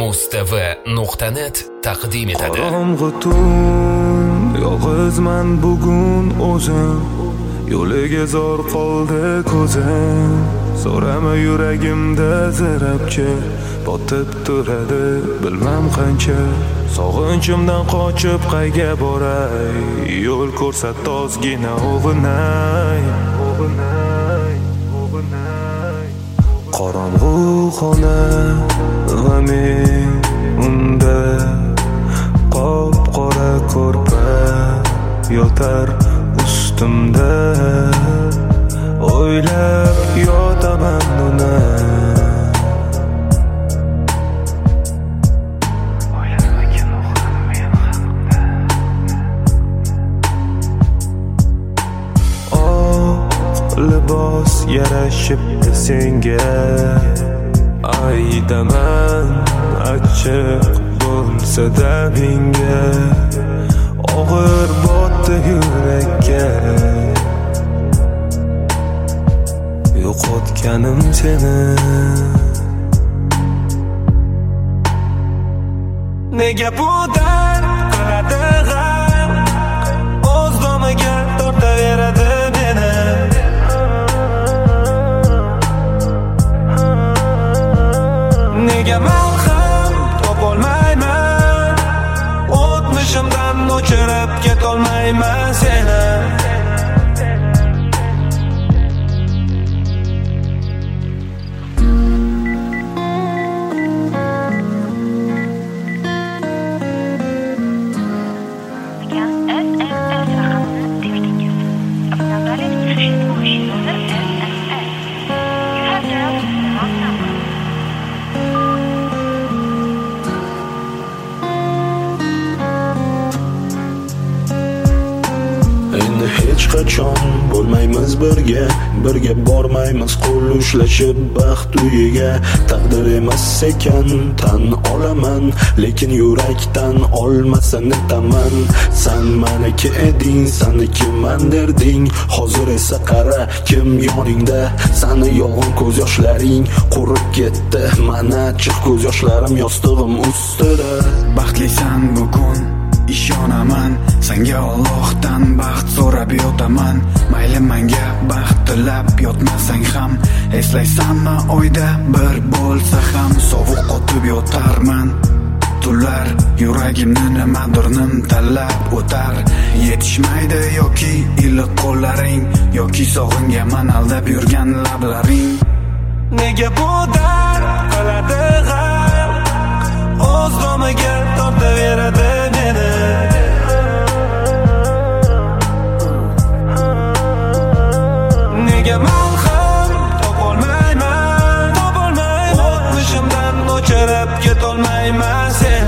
mustv.net taqdim etadi. Qorong'u tun, yolg'izman bugun o'zim, yo'liga zor qoldi ko'zim. So'rama yuragimda zarabcha, botib turadi bilmam qancha. Sog'inchimdan qochib qayga boray, yo'l ko'rsat ozgina o'g'inay. Qorong'u xona va men unda qop-qora ko'rpa yotar ustimda. O'ylab yotaman uni, libos yarashibdi senga. Aytaman achchiq bo'lsa-da menga, og'ir botdi yurakka. Yo'qotganim seni, nega bu dard qiladi g'am, o'z domiga tortaveradi meni. Nega men ham topolmayman, o'tmishimdan o'chirib ketolmayman seni. Hech qachon bo'lmaymiz birga bormaymiz qo'l ushlashib baxt uyiga. Taqdir emas ekan tan olaman, lekin yurakdan olmasan netaman. San meniki eding, saniki men derding, hozir esa qara kim yoningda. Sani yolg'on ko'z yoshlaring qurib ketdi, mana chiq ko'z yoshlarim yostig'im ustida. Baxtlisan bugun ishonaman, senga Allohdan baxt so'rab yotaman. Mayli menga baxt tilab yotmasang ham, eslaysanmi oyda bir bo'lsa ham sovuq qotib yotarman. Tunlar yuragimni nimadir nimtalab o'tar. Yetishmaydi yoki iliq qo'llaring, yoki sog'ingaman aldab yurgan lablaring. Nega bu dard qiladi g'am, o'z domiga tortaveradi meni. Nega men ham topolmayman, o'tmishimdan o'chirib ketolmayman seni.